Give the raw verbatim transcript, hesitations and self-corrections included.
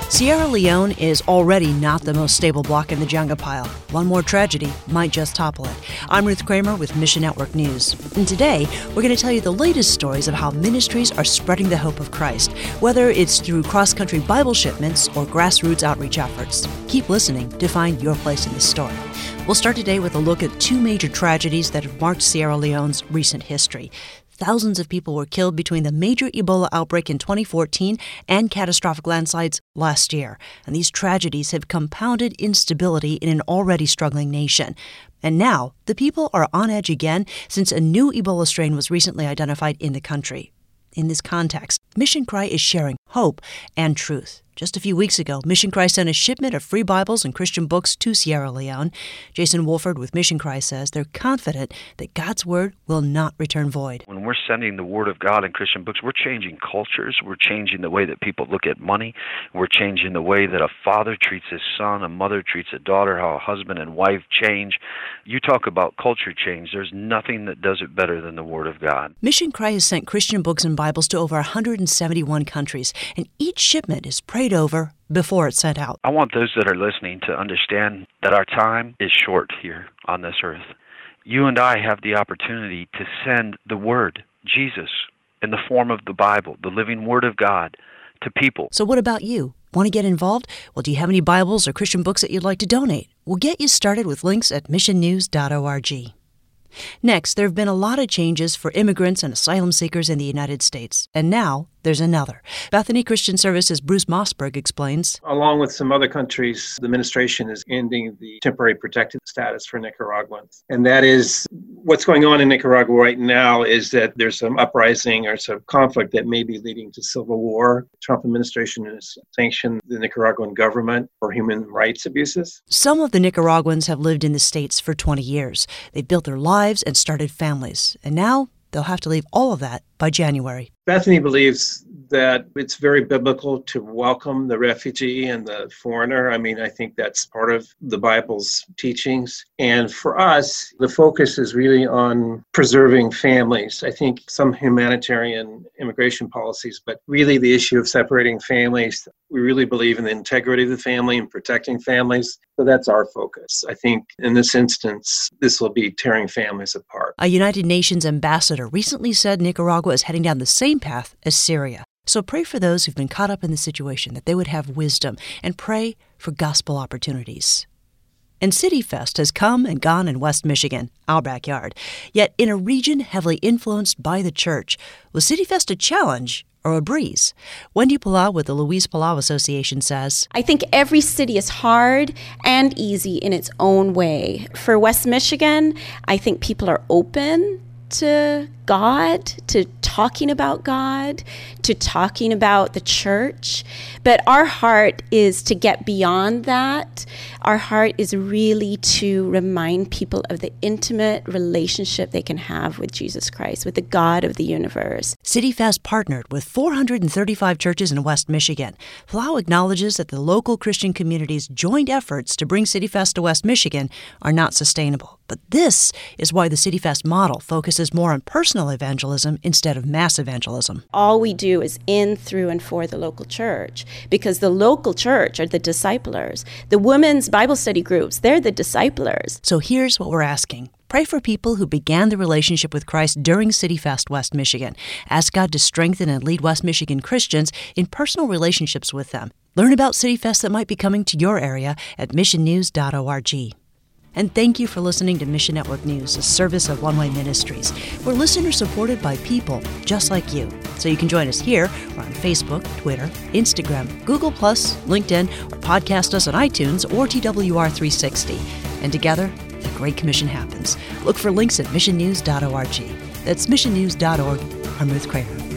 Sierra Leone is already not the most stable block in the Jenga pile. One more tragedy might just topple it. I'm Ruth Kramer with Mission Network News. And today, we're going to tell you the latest stories of how ministries are spreading the hope of Christ, whether it's through cross-country Bible shipments or grassroots outreach efforts. Keep listening to find your place in this story. We'll start today with a look at two major tragedies that have marked Sierra Leone's recent history. Thousands of people were killed between the major Ebola outbreak in twenty fourteen and catastrophic landslides last year. And these tragedies have compounded instability in an already struggling nation. And now, the people are on edge again since a new Ebola strain was recently identified in the country. In this context, Mission Cry is sharing hope and truth. Just a few weeks ago, Mission Cry sent a shipment of free Bibles and Christian books to Sierra Leone. Jason Wolford with Mission Cry says they're confident that God's Word will not return void. When we're sending the Word of God and Christian books, we're changing cultures. We're changing the way that people look at money. We're changing the way that a father treats his son, a mother treats a daughter, how a husband and wife change. You talk about culture change. There's nothing that does it better than the Word of God. Mission Cry has sent Christian books and Bibles to over one hundred seventy-one countries, and each shipment is prayed over before it's sent out. I want those that are listening to understand that our time is short here on this earth. You and I have the opportunity to send the Word, Jesus, in the form of the Bible, the living Word of God, to people. So what about you? Want to get involved? Well, do you have any Bibles or Christian books that you'd like to donate? We'll get you started with links at mission news dot org. Next, there have been a lot of changes for immigrants and asylum seekers in the United States. And now, there's another. Bethany Christian Services' Bruce Mossberg explains. Along with some other countries, the administration is ending the temporary protected status for Nicaraguans. And that is, what's going on in Nicaragua right now is that there's some uprising or some conflict that may be leading to civil war. The Trump administration has sanctioned the Nicaraguan government for human rights abuses. Some of the Nicaraguans have lived in the States for twenty years. They've built their lives and started families. And now they'll have to leave all of that by January. Bethany believes that it's very biblical to welcome the refugee and the foreigner. I mean, I think that's part of the Bible's teachings. And for us, the focus is really on preserving families. I think some humanitarian immigration policies, but really the issue of separating families. We really believe in the integrity of the family and protecting families. So that's our focus. I think in this instance, this will be tearing families apart. A United Nations ambassador recently said Nicaragua is heading down the same path as Syria. So pray for those who've been caught up in the situation, that they would have wisdom, and pray for gospel opportunities. And City Fest has come and gone in West Michigan, our backyard. Yet in a region heavily influenced by the church, was City Fest a challenge or a breeze? Wendy Palau with the Louise Palau Association says, I think every city is hard and easy in its own way. For West Michigan, I think people are open to God, to talking about God, to talking about the church. But our heart is to get beyond that. Our heart is really to remind people of the intimate relationship they can have with Jesus Christ, with the God of the universe. CityFest partnered with four hundred thirty-five churches in West Michigan. Palau acknowledges that the local Christian community's joint efforts to bring CityFest to West Michigan are not sustainable. But this is why the CityFest model focuses more on personal evangelism instead of mass evangelism. All we do is in, through, and for the local church, because the local church are the disciplers. The women's Bible study groups, they're the disciplers. So here's what we're asking. Pray for people who began the relationship with Christ during CityFest West Michigan. Ask God to strengthen and lead West Michigan Christians in personal relationships with them. Learn about CityFest that might be coming to your area at mission news dot org. And thank you for listening to Mission Network News, a service of One Way Ministries. We're listener supported by people just like you. So you can join us here or on Facebook, Twitter, Instagram, Google plus, LinkedIn, or podcast us on iTunes or T W R three sixty. And together, the Great Commission happens. Look for links at mission news dot org. That's mission news dot org. I'm Ruth Kramer.